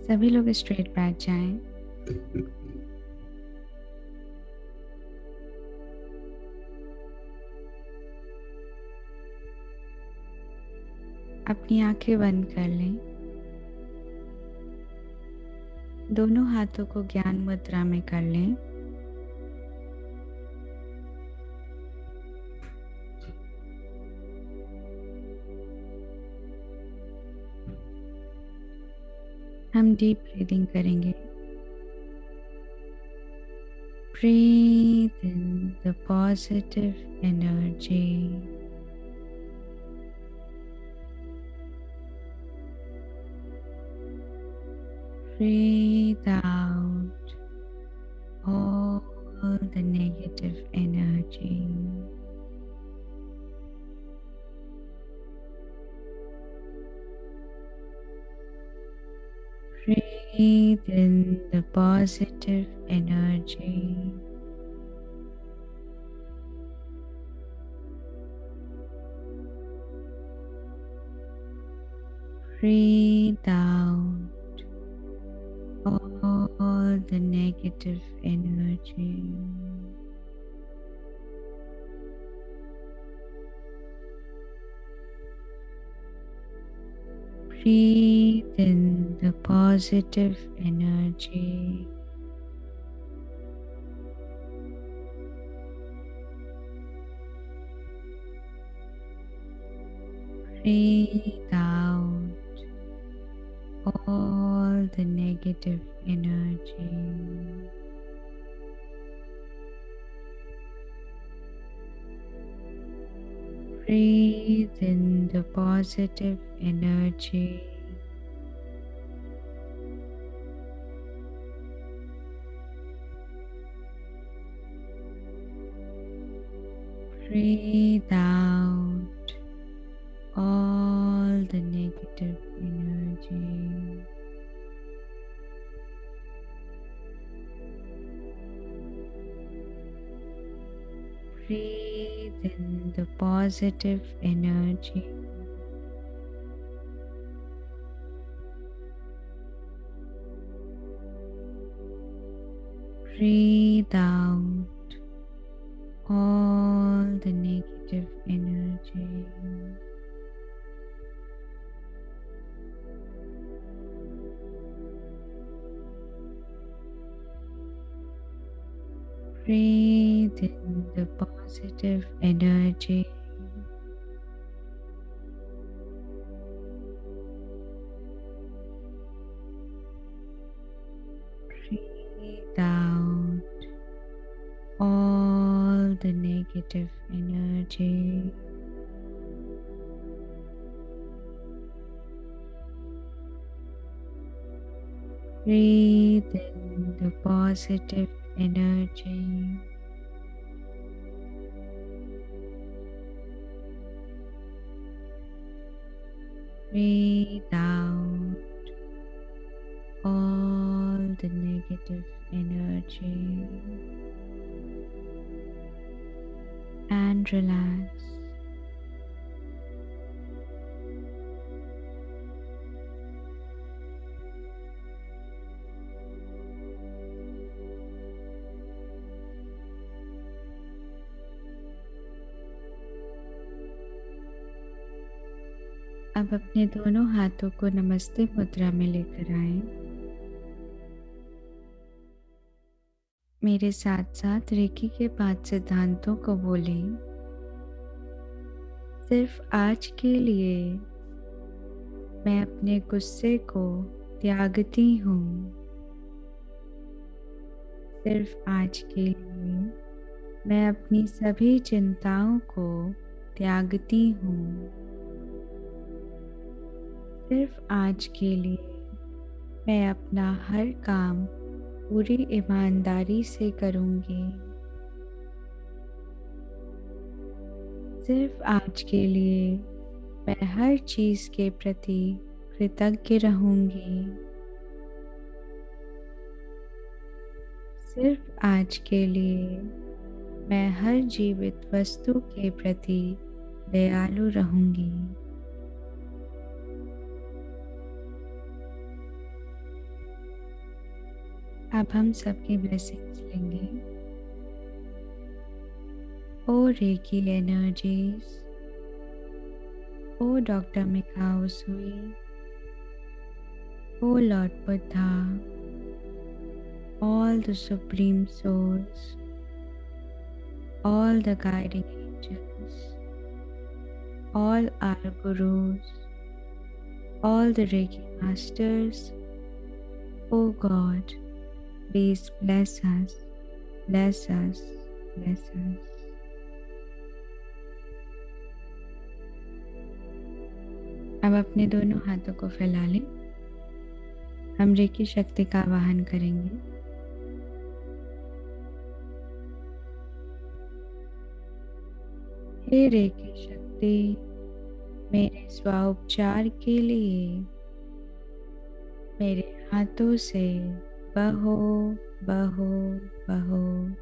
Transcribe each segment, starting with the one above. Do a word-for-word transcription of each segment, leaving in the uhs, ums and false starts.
सभी लोग स्ट्रेट बैठ जाएं। अपनी आंखें बंद कर लें। दोनों हाथों को ज्ञान मुद्रा में कर लें। हम डीप ब्रीदिंग करेंगे। Breathe in the positive energy. Breathe out all the negative energy. Breathe in the positive energy. Breathe out all the negative energy. Breathe in the positive energy. Breathe out all the negative energy. Breathe in the positive energy. Breathe out all the negative energy. Breathe in the positive energy. Breathe out all the negative energy. Breathe in the positive energy. Breathe out all the negative energy. Breathe in the positive energy. Breathe out all the negative energy and relax. अब अपने दोनों हाथों को नमस्ते मुद्रा में लेकर आएं। मेरे साथ साथ रेकी के पांच सिद्धांतों को बोलें। सिर्फ आज के लिए मैं अपने गुस्से को त्यागती हूँ। सिर्फ आज के लिए मैं अपनी सभी चिंताओं को त्यागती हूँ। सिर्फ आज के लिए मैं अपना हर काम पूरी ईमानदारी से करूँगी। सिर्फ आज के लिए मैं हर चीज़ के प्रति कृतज्ञ रहूँगी। सिर्फ आज के लिए मैं हर जीवित वस्तु के प्रति दयालु रहूँगी। अब हम सबकी ब्लेसिंग्स लेंगे। Oh reiki energies, oh doctor Mikao Usui, oh lord Buddha, all the supreme souls, all the guiding angels, all our gurus, all the Reiki masters, oh God, please bless us, bless us, bless us. अब अपने दोनों हाथों को फैला लें। हम recce शक्ति का आवाहन करेंगे। हे रेकी शक्ति, मेरे स्वाउपचार के लिए मेरे हाथों से बहो बहो बहो।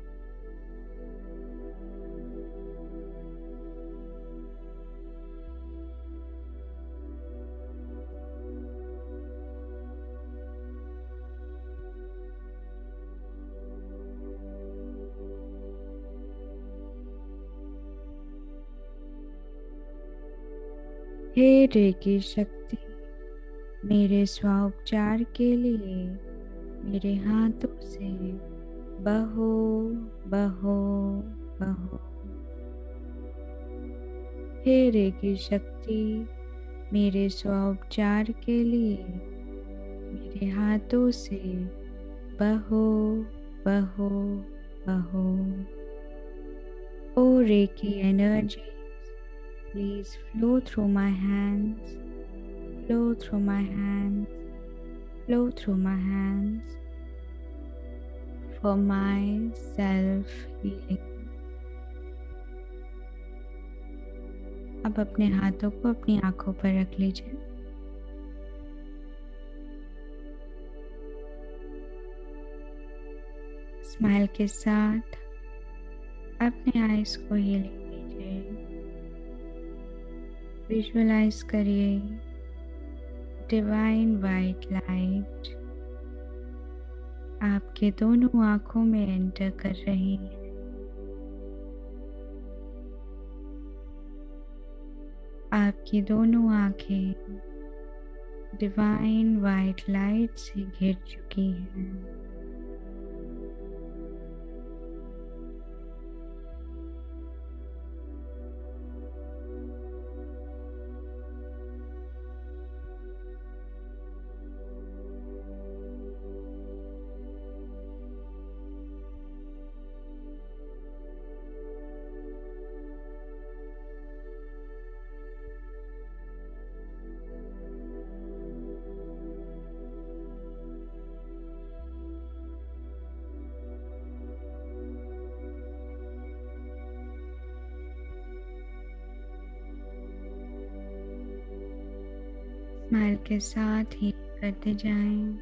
हे रेकी शक्ति, मेरे स्वाउपचार के लिए मेरे हाथों से बहो बहो बहो। हे रेकी शक्ति, मेरे स्वाउपचार के लिए मेरे हाथों से बहो बहो बहो। Oh reiki energy, please flow through my hands, flow through my hands, flow through my hands for my self healing. अब अपने हाथों को अपनी आंखों पर रख लीजिए। स्माइल के साथ अपने आईज को हीलिंग दीजिए। विजुअलाइज करिए डिवाइन वाइट लाइट आपके दोनों आंखों में एंटर कर रही है। आपकी दोनों आंखें डिवाइन वाइट लाइट से घिर चुकी हैं। स्माइल के साथ ही करते जाएं।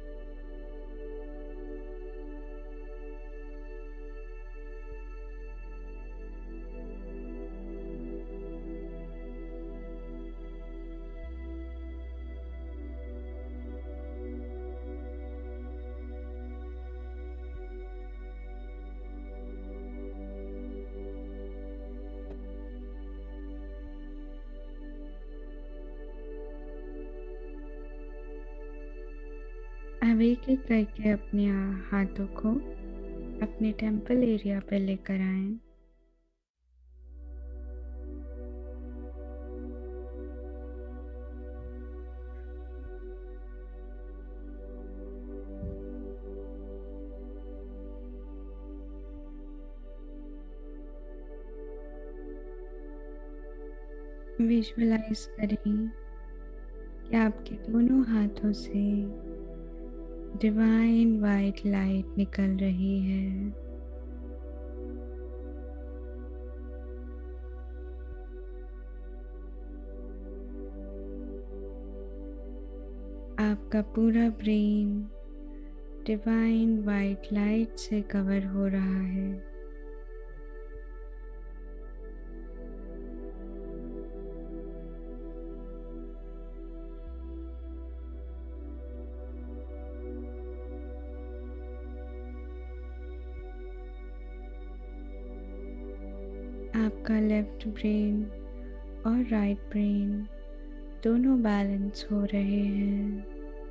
अब एक एक करके अपने हाथों को अपने टेम्पल एरिया पे लेकर आएं। विजुअलाइज करें कि आपके दोनों हाथों से डिवाइन वाइट लाइट निकल रही है। आपका पूरा ब्रेन डिवाइन वाइट लाइट से कवर हो रहा है। आपका लेफ्ट ब्रेन और राइट ब्रेन दोनों बैलेंस हो रहे हैं।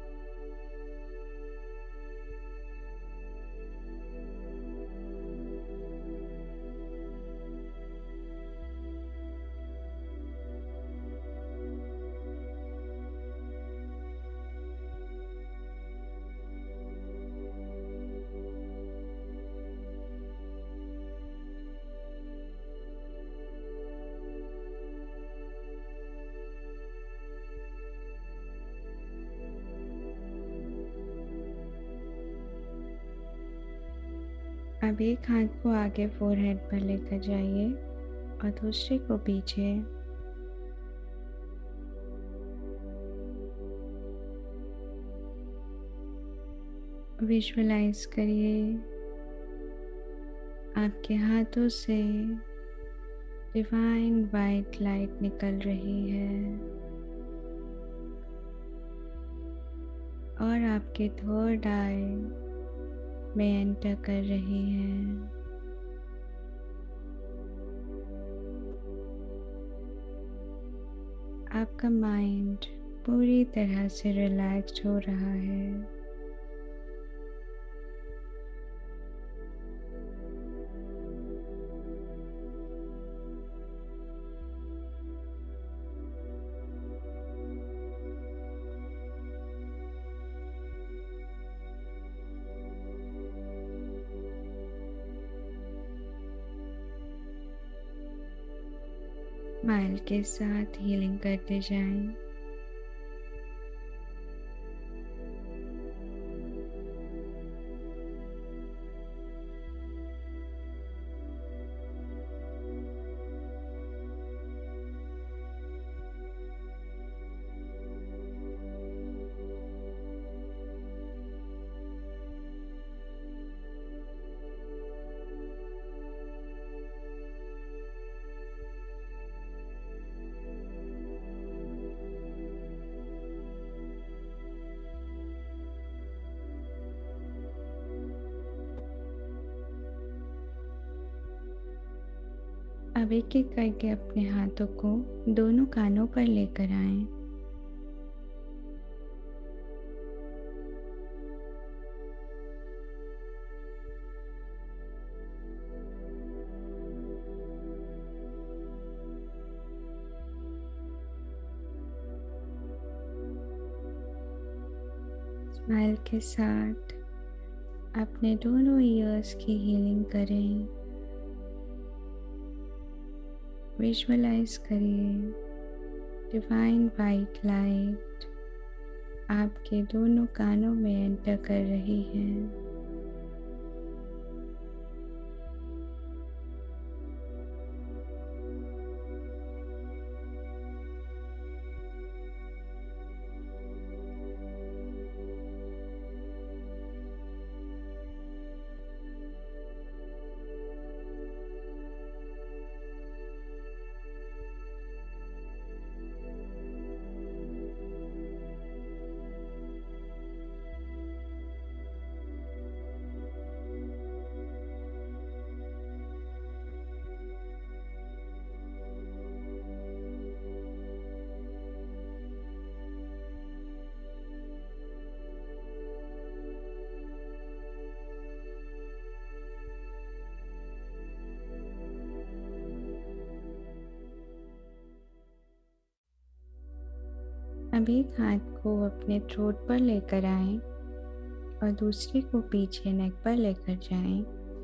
अब एक हाथ को आगे फोरहेड पर लेकर जाइए और दूसरे को पीछे। विजुअलाइज करिए आपके हाथों से डिवाइन वाइट लाइट निकल रही है और आपके थर्ड आई में एंटर कर रही है। आपका माइंड पूरी तरह से रिलैक्स्ड हो रहा है। स्माइल के साथ हीलिंग करते जाएं। अब एक एक करके अपने हाथों को दोनों कानों पर लेकर आएं। स्माइल के साथ अपने दोनों ईयर्स की हीलिंग करें। विजुअलाइज करिए डिवाइन वाइट लाइट आपके दोनों कानों में एंटर कर रही है। अब एक हाथ को अपने थ्रोट पर लेकर आएं और दूसरे को पीछे नेक पर लेकर जाएं।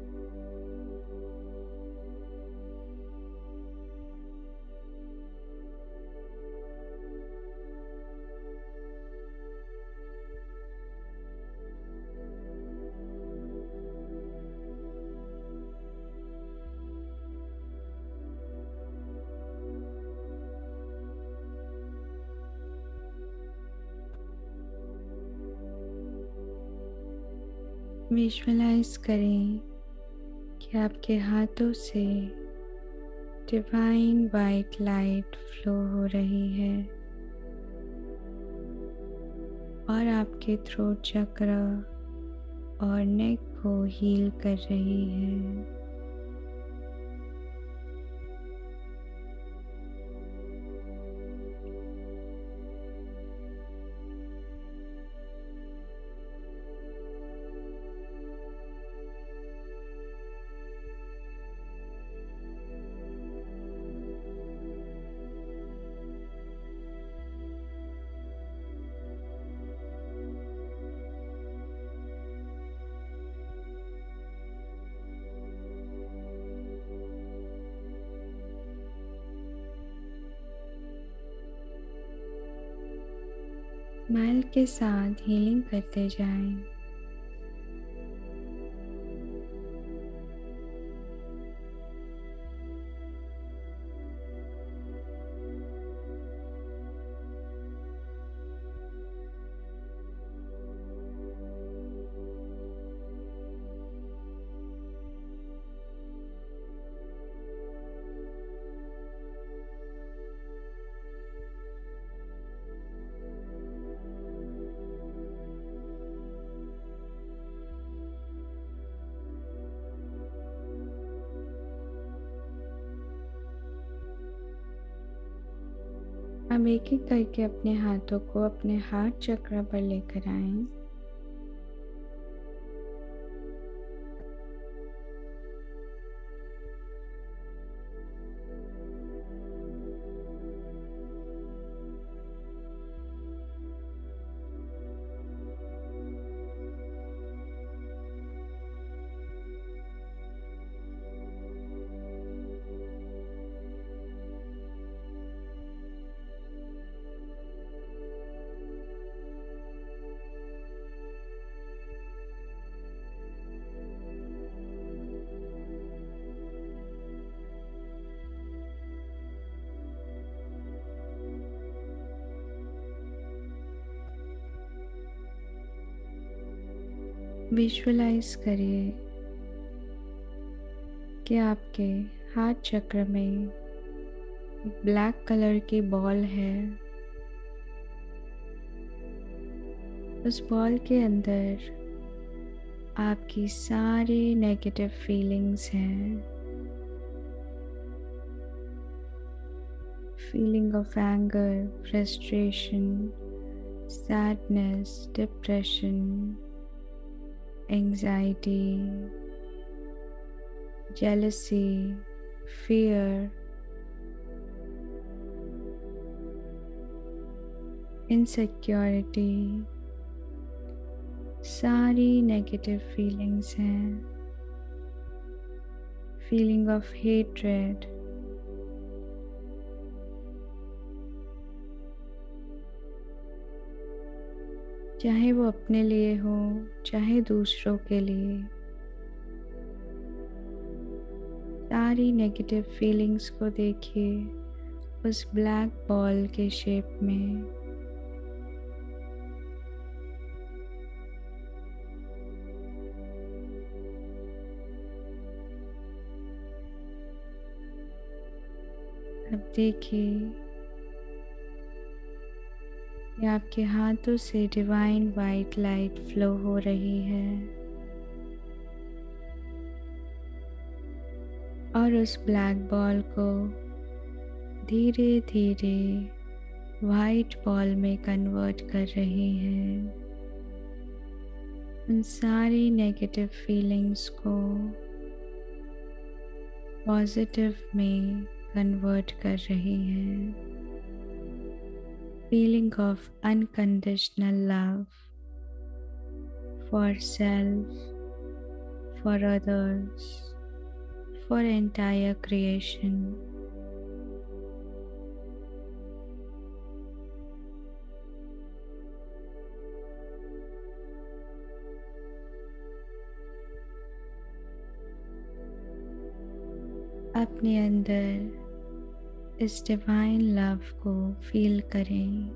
विजुअलाइज करें कि आपके हाथों से डिवाइन वाइट लाइट फ्लो हो रही है और आपके थ्रोट चक्र और नेक को हील कर रही है। स्माइल के साथ हीलिंग करते जाएं। अब एक एक करके अपने हाथों को अपने हार्ट चक्र पर लेकर आएं। विजुअलाइज करिए कि आपके हार्ट चक्र में एक ब्लैक कलर की बॉल है। उस बॉल के अंदर आपकी सारी नेगेटिव फीलिंग्स हैं। Feeling of anger, frustration, sadness, depression, anxiety, jealousy, fear, insecurity, सारी नेगेटिव फीलिंग्स हैं। फीलिंग ऑफ हेट्रेड, चाहे वो अपने लिए हो चाहे दूसरों के लिए, सारी नेगेटिव फीलिंग्स को देखिए उस ब्लैक बॉल के शेप में। अब देखिए कि आपके हाथों से डिवाइन वाइट लाइट फ्लो हो रही है और उस ब्लैक बॉल को धीरे धीरे वाइट बॉल में कन्वर्ट कर रही है। उन सारी नेगेटिव फीलिंग्स को पॉजिटिव में कन्वर्ट कर रही है। Feeling of unconditional love for self, for others, for entire creation. अपने अंदर इस डिवाइन लव को फील करें।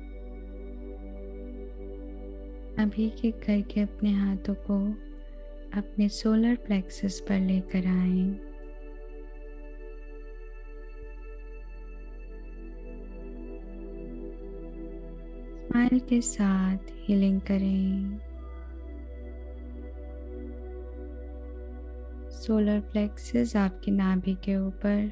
अभी के करके अपने हाथों को अपने सोलर प्लेक्सस पर लेकर आएं। स्माइल के साथ हीलिंग करें। सोलर प्लेक्सस आपकी नाभि के ऊपर,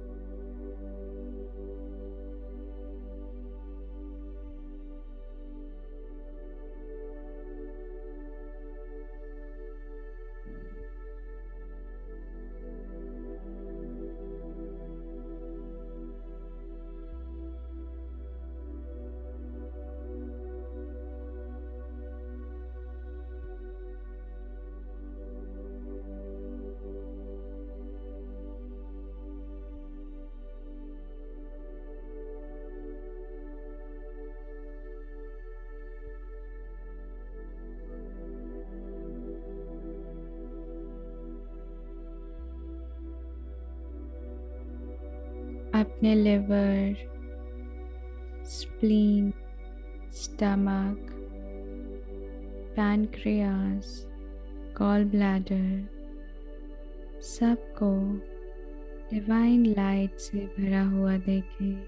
अपने liver, spleen, stomach, pancreas, gallbladder सबको डिवाइन लाइट से भरा हुआ देखें।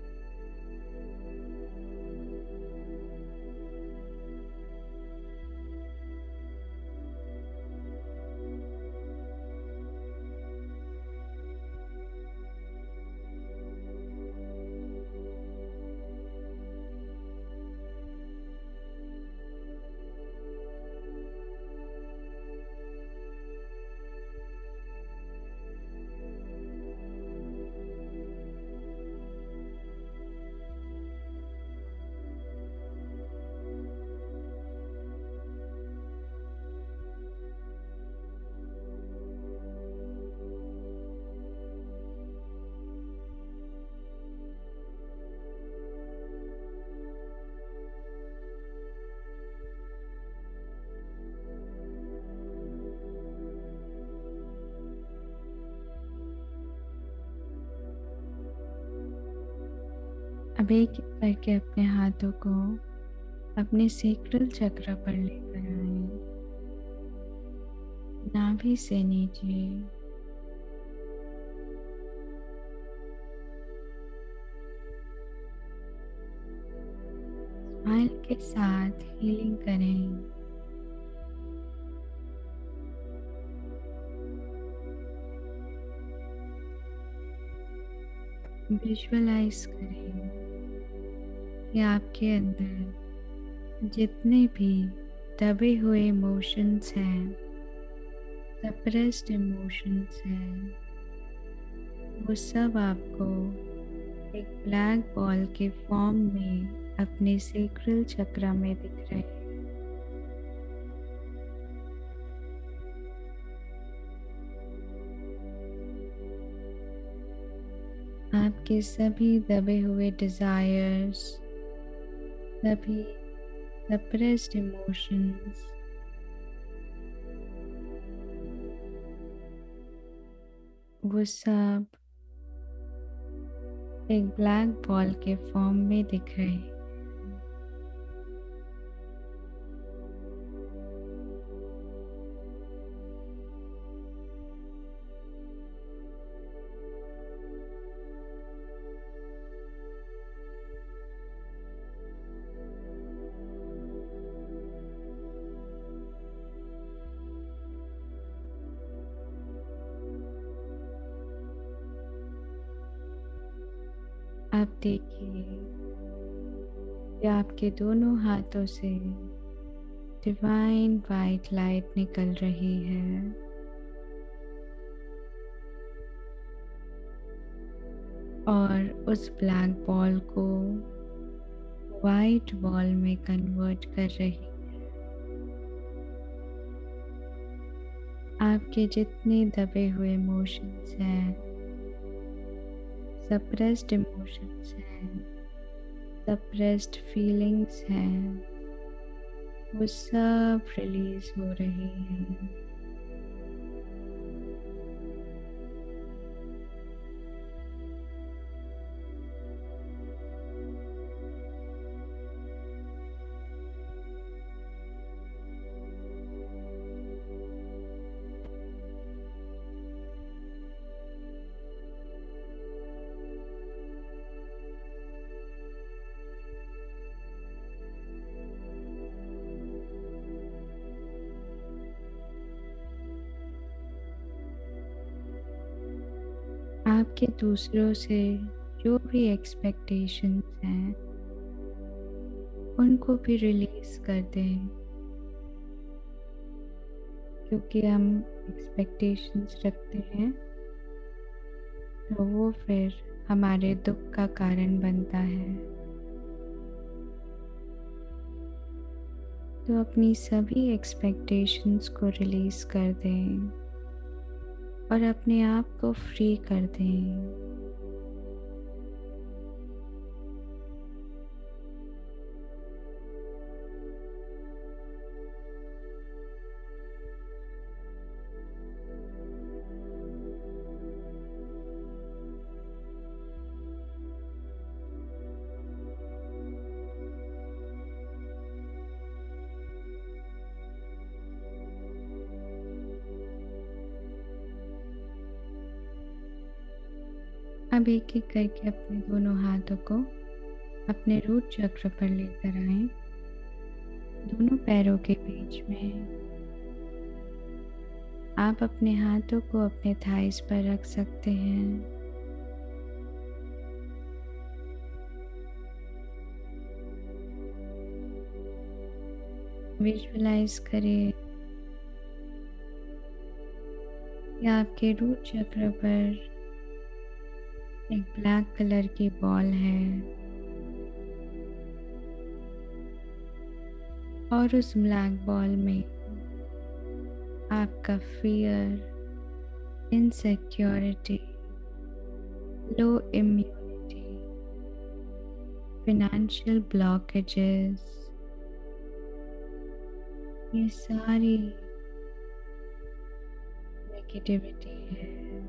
अब एक एक करके अपने हाथों को अपने सेक्रल चक्र पर लेकर आए, नाभि से नीचे, स्माइल के साथ हीलिंग करें। विजुअलाइज करें कि आपके अंदर जितने भी दबे हुए इमोशंस हैं, सप्रेस्ड इमोशंस हैं, वो सब आपको एक ब्लैक बॉल के फॉर्म में अपने सेक्रल चक्र में दिख रहे हैं। आपके सभी दबे हुए डिज़ायर्स, सभी सप्रेस्ड इमोशंस वो सब एक ब्लैक बॉल के फॉर्म में दिख रहे हैं। आप देखिए कि आपके दोनों हाथों से डिवाइन वाइट लाइट निकल रही है और उस ब्लैक बॉल को वाइट बॉल में कन्वर्ट कर रही है। आपके जितने दबे हुए इमोशंस हैं, सप्रेस्ड इमोशंस हैं, सप्रेस्ड फीलिंग्स हैं, वो सब रिलीज हो रही हैं। आपके दूसरों से जो भी एक्सपेक्टेशंस हैं उनको भी रिलीज़ कर दें, क्योंकि हम एक्सपेक्टेशंस रखते हैं तो वो फिर हमारे दुख का कारण बनता है। तो अपनी सभी एक्सपेक्टेशंस को रिलीज़ कर दें और अपने आप को फ्री कर दें। अब एक एक करके अपने दोनों हाथों को अपने रूट चक्र पर लेकर आएं, दोनों पैरों के बीच में। आप अपने हाथों को अपने थाइस पर रख सकते हैं। विजुअलाइज करें कि आपके रूट चक्र पर एक ब्लैक कलर की बॉल है और उस ब्लैक बॉल में आपका fear, insecurity, low immunity, financial blockages, ये सारी नेगेटिविटी है।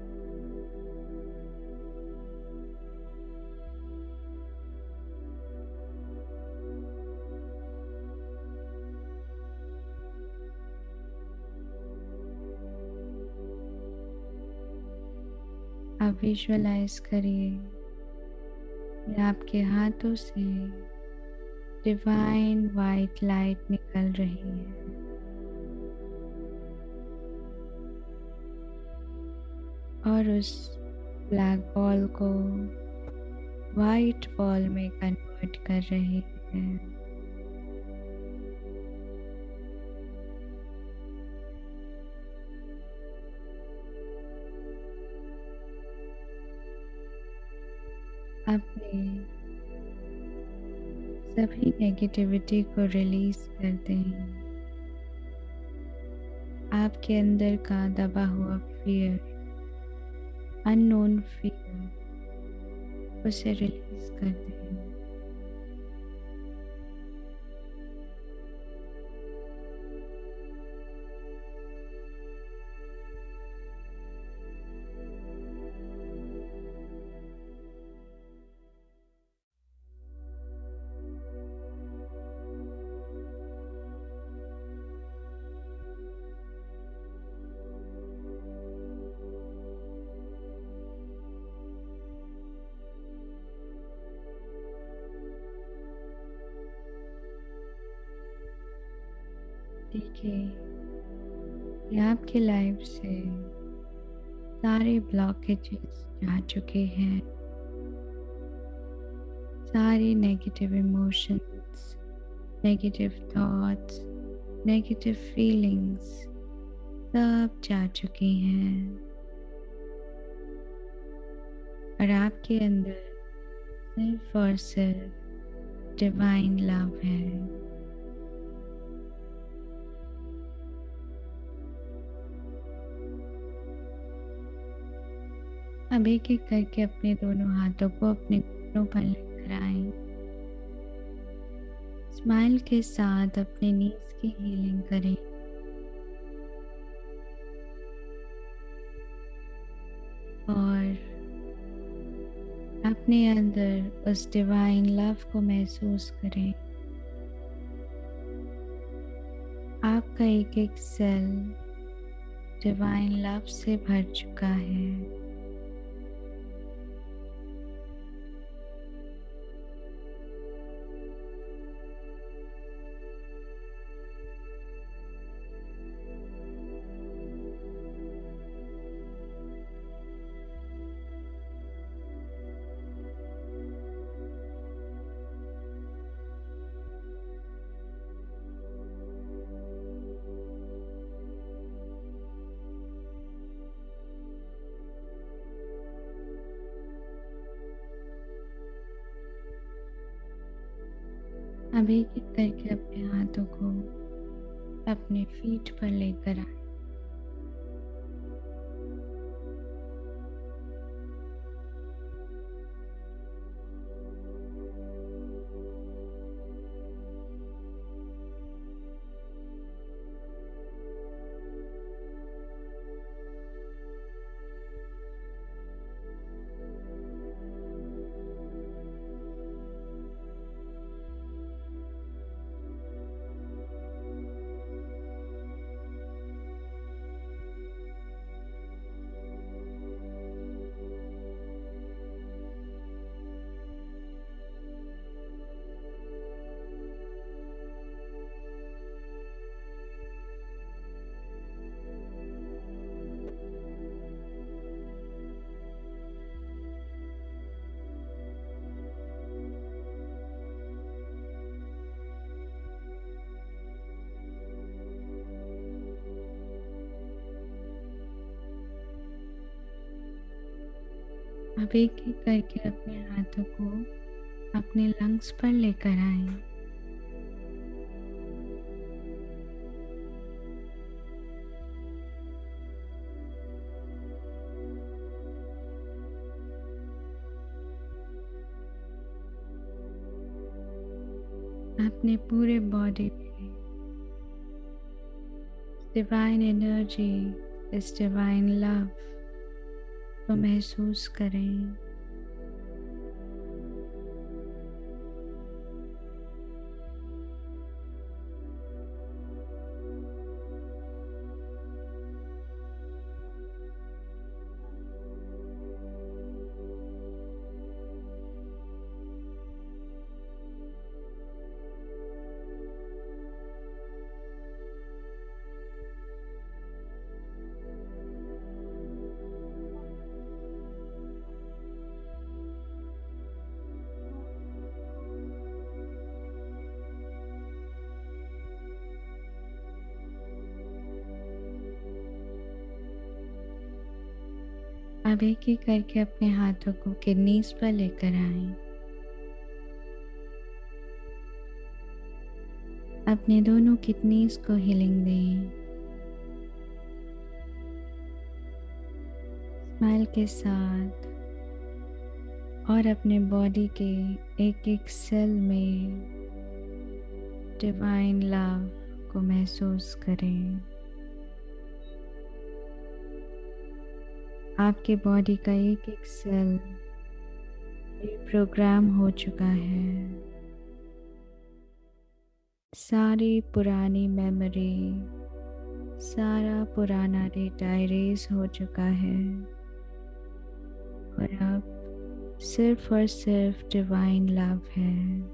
आप विजुअलाइज करिए कि आपके हाथों से डिवाइन वाइट लाइट निकल रही है और उस ब्लैक बॉल को वाइट बॉल में कन्वर्ट कर रही है। अपने सभी नेगेटिविटी को रिलीज कर दें। आपके अंदर का दबा हुआ फियर, अननोन फियर, उसे रिलीज कर दें। देखिए कि आपकी लाइफ से सारे ब्लॉकेजेस जा चुके हैं, सारे negative emotions, negative thoughts, negative feelings सब जा चुकी हैं और आपके अंदर सिर्फ और सिर्फ डिवाइन लव है। अब एक एक करके अपने दोनों हाथों को अपने घुटनों पर लेकर आएं। स्माइल के साथ अपने नीज की हीलिंग करें और अपने अंदर उस डिवाइन लव को महसूस करें। आपका एक एक सेल डिवाइन लव से भर चुका है। अब एक एक करके अपने हाथों को अपने फीट पर लेकर आए। अब एक एक करके अपने हाथों को अपने लंग्स पर लेकर आए। अपने पूरे बॉडी में डिवाइन एनर्जी, इस डिवाइन लव को महसूस करें। अब एक एक करके अपने हाथों को किडनीज पर लेकर आए। अपने दोनों किडनीज को हीलिंग दें। स्माइल के साथ और अपने बॉडी के एक एक सेल में डिवाइन लव को महसूस करें। आपके बॉडी का एक एक सेल रिप्रोग्राम हो चुका है। सारी पुरानी मेमोरी, सारा पुराना डेटा इरेज हो चुका है और अब सिर्फ और सिर्फ डिवाइन लव है।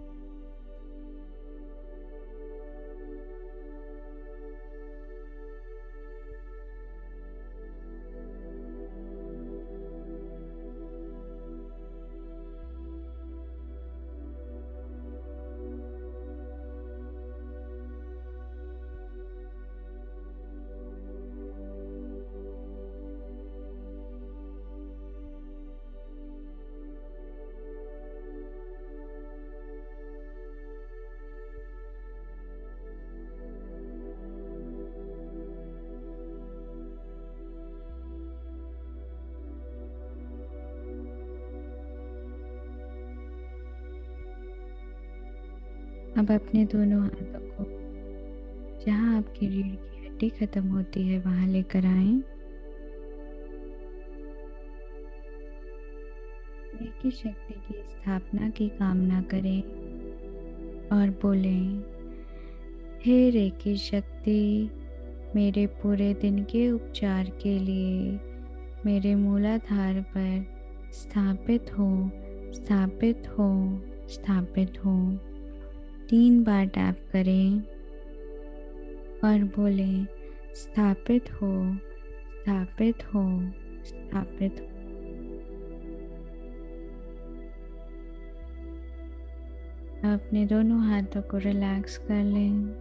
अब अपने दोनों हाथों को जहाँ आपकी रीढ़ की हड्डी खत्म होती है वहाँ लेकर आएं। रेकी शक्ति की स्थापना की कामना करें और बोलें, हे रेकी शक्ति, मेरे पूरे दिन के उपचार के लिए मेरे मूलाधार पर स्थापित हो, स्थापित हो, स्थापित हो। तीन बार टैप करें और बोलें, स्थापित हो, स्थापित हो, स्थापित हो। अपने दोनों हाथों को रिलैक्स कर लें।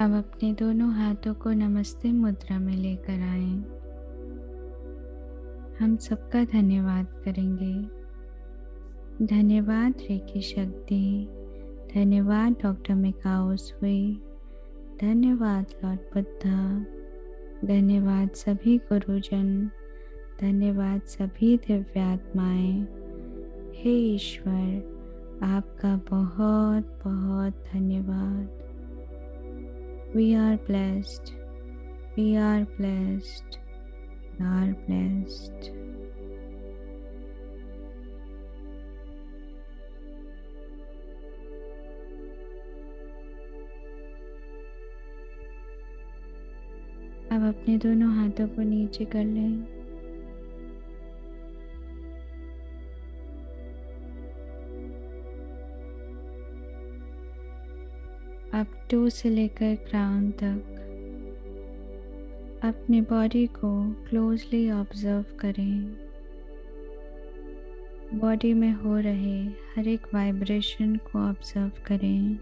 अब अपने दोनों हाथों को नमस्ते मुद्रा में लेकर आएं। हम सबका धन्यवाद करेंगे। धन्यवाद रेकी शक्ति, धन्यवाद डॉक्टर मिकाओ सुई, धन्यवाद लॉर्ड बुद्धा, धन्यवाद सभी गुरुजन, धन्यवाद सभी दिव्यात्माएं। हे ईश्वर, आपका बहुत बहुत धन्यवाद। We are blessed. We are blessed. We are blessed. अब अपने दोनों हाथों को नीचे कर लें। अब टो से लेकर क्राउन तक अपने बॉडी को क्लोजली ऑब्जर्व करें। बॉडी में हो रहे हर एक वाइब्रेशन को ऑब्जर्व करें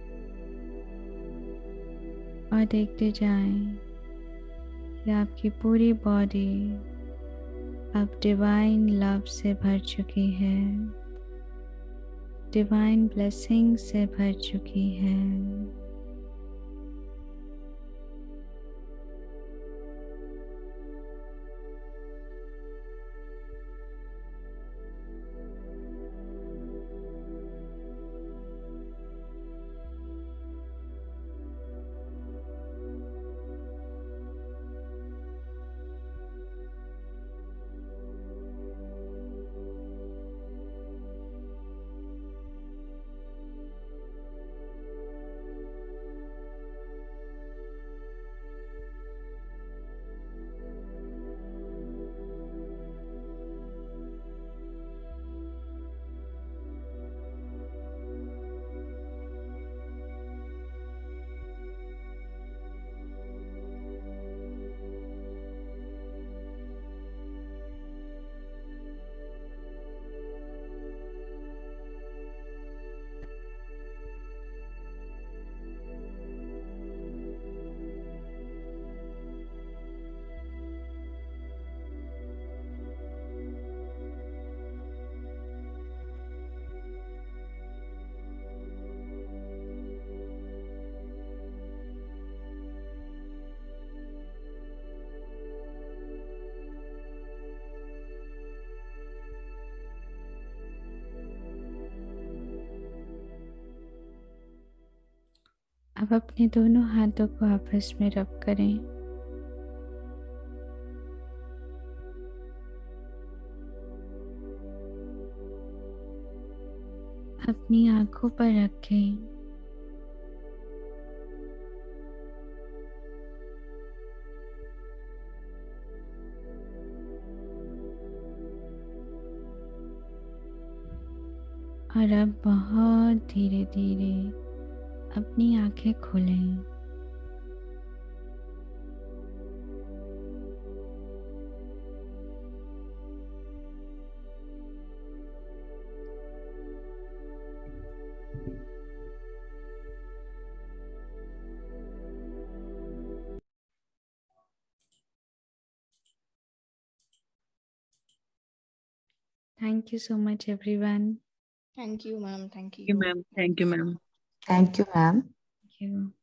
और देखते जाएं कि आपकी पूरी बॉडी अब डिवाइन लव से भर चुकी है, डिवाइन ब्लेसिंग से भर चुकी है। अब अपने दोनों हाथों को आपस में रब करें। अपनी आंखों पर रखें। और अब बहुत धीरे धीरे अपनी आंखें खोलें। Thank you so much, everyone. Thank you, ma'am. Thank Thank you, you. ma'am. Thank you, ma'am. Thank you, ma'am. Thank you.